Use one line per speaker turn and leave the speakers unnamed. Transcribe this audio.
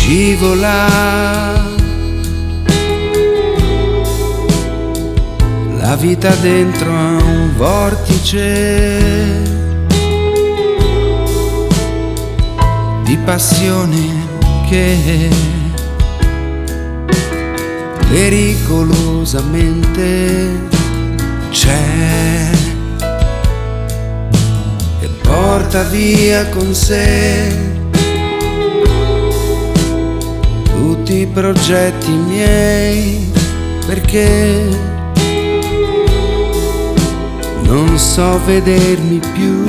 scivola la vita dentro a un vortice di passione che pericolosamente c'è e porta via con sé tutti i progetti miei, perché non so vedermi più